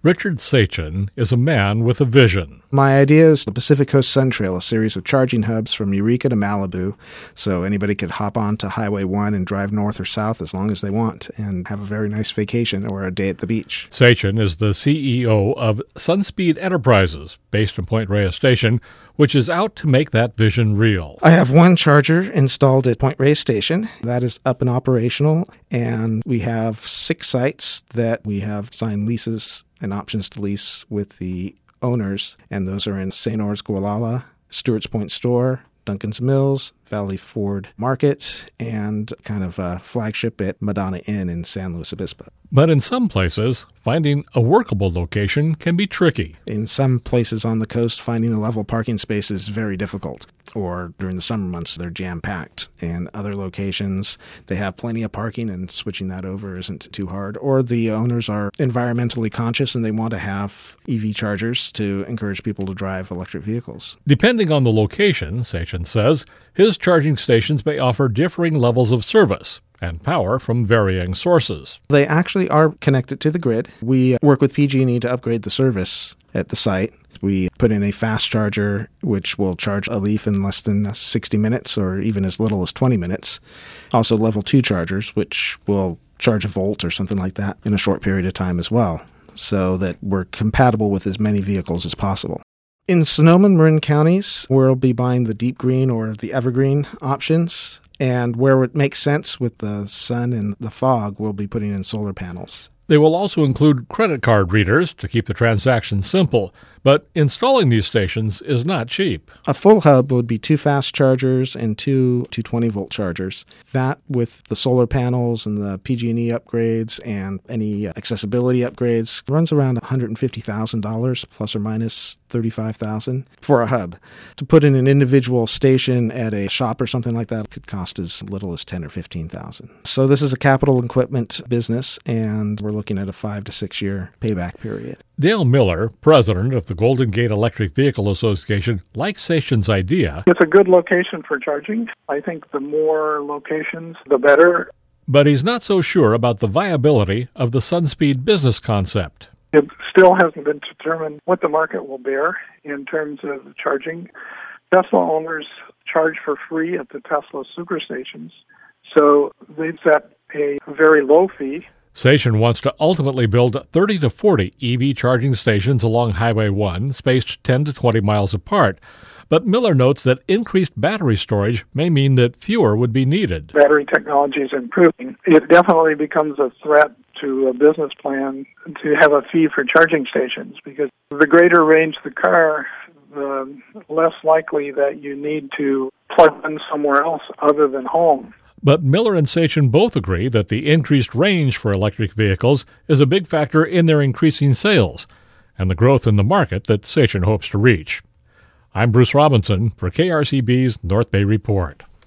Richard Sachin is a man with a vision. My idea is the Pacific Coast Sun Trail, a series of charging hubs from Eureka to Malibu, so anybody could hop on to Highway 1 and drive north or south as long as they want and have a very nice vacation or a day at the beach. Sachin is the CEO of Sunspeed Enterprises, based in Point Reyes Station, which is out to make that vision real. I have one charger installed at Point Reyes Station. That is up and operational, and we have 6 sites that we have signed leases and options to lease with the owners, and those are in St. Or's Gualala, Stewart's Point Store, Duncan's Mills, Valley Ford Market, and kind of a flagship at Madonna Inn in San Luis Obispo. But in some places, finding a workable location can be tricky. In some places on the coast, finding a level parking space is very difficult. Or during the summer months, they're jam-packed. And other locations, they have plenty of parking and switching that over isn't too hard. Or the owners are environmentally conscious and they want to have EV chargers to encourage people to drive electric vehicles. Depending on the location, Sachin says, his charging stations may offer differing levels of service and power from varying sources. They actually are connected to the grid. We work with PG&E to upgrade the service at the site. We put in a fast charger, which will charge a leaf in less than 60 minutes or even as little as 20 minutes. Also level 2 chargers, which will charge a volt or something like that in a short period of time as well, so that we're compatible with as many vehicles as possible. In Sonoma and Marin counties, we'll be buying the deep green or the evergreen options. And where it makes sense with the sun and the fog, we'll be putting in solar panels. They will also include credit card readers to keep the transaction simple, but installing these stations is not cheap. A full hub would be 2 fast chargers and 2 220-volt chargers. That, with the solar panels and the PG&E upgrades and any accessibility upgrades, runs around $150,000 plus or minus $35,000 for a hub. To put in an individual station at a shop or something like that could cost as little as $10,000 or $15,000. So this is a capital equipment business, and we're looking at a 5 to 6 year payback period. Dale Miller, president of the Golden Gate Electric Vehicle Association, likes Sachin's idea. It's a good location for charging. I think the more locations, the better. But he's not so sure about the viability of the Sunspeed business concept. It still hasn't been determined what the market will bear in terms of charging. Tesla owners charge for free at the Tesla superstations, so they've set a very low fee. Sachin wants to ultimately build 30 to 40 EV charging stations along Highway 1, spaced 10 to 20 miles apart. But Miller notes that increased battery storage may mean that fewer would be needed. Battery technology is improving. It definitely becomes a threat to a business plan to have a fee for charging stations, because the greater range the car, the less likely that you need to plug in somewhere else other than home. But Miller and Sachin both agree that the increased range for electric vehicles is a big factor in their increasing sales and the growth in the market that Sachin hopes to reach. I'm Bruce Robinson for KRCB's North Bay Report.